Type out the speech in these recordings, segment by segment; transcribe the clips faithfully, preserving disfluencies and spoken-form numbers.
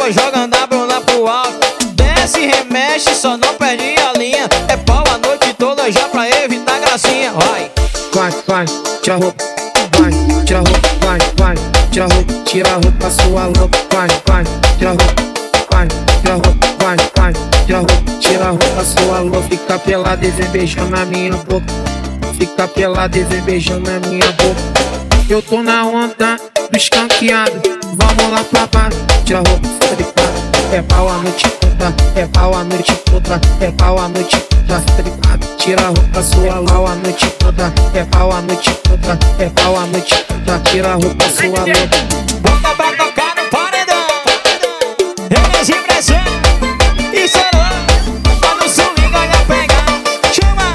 toda, jogando a bunda pro alto. Desce, remexe, só não perde a linha. É pau a noite toda já pra evitar gracinha. Vai, vai, vai, tira a roupa, vai, tira a roupa, vai, vai, tira a roupa, tira a roupa, sua louca, vai, vai, tira a roupa, vai, tira a roupa, vai, vai, tira a roupa, tira a roupa, sua louca. Fica pelada e vem beijando na minha boca, fica pelada e vem beijando na minha boca. Eu tô na onda do escanqueado, vamos lá pra baixo, tira a roupa, fica de cara. É pau a noite toda, é pau a noite toda, é pau a noite toda, fica de cara. Tira a roupa, sua pau a noite toda, é pau a noite toda, é pau a noite toda, tira a roupa, sua louca. bota pra tocar no paredão, eles impressão e será. Tá no swing, olha pegar, chama.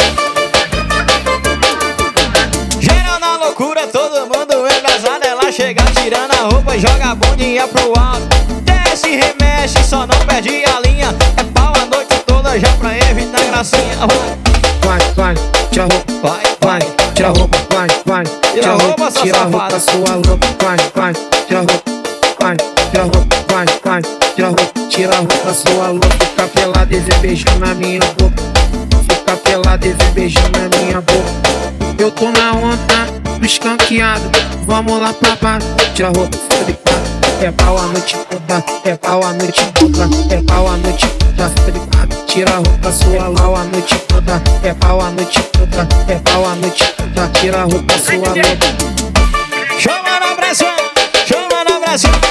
Geral na loucura, todo mundo embrasado. Ela chega tirando a roupa e joga a bundinha pro alto. Desce, remexe, só não perde a linha. É pau a noite toda já pra evitar gracinha. Vai, vai, tira a roupa, Vai, vai, tira a roupa, vai, vai, tira a roupa, sua tira a roupa, safada. sua louca, vai, vai, tira a roupa, vai, tira a roupa, vai, vai, tira a roupa, tira a roupa, sua louca. Fica pelada e vem beijando na minha boca, fica pelada e vem beijando na minha boca. Eu tô na onda do escanqueado, vamos lá pra baixo, tira a roupa, fica de cara. É pau a noite toda, é pau a noite toda, é pau a noite toda, fica de cara. Tira a roupa, sua pau a noite toda, é pau a noite toda, é pau a noite toda, tira a roupa, sua louca. Chama na pressão, chama na pressão.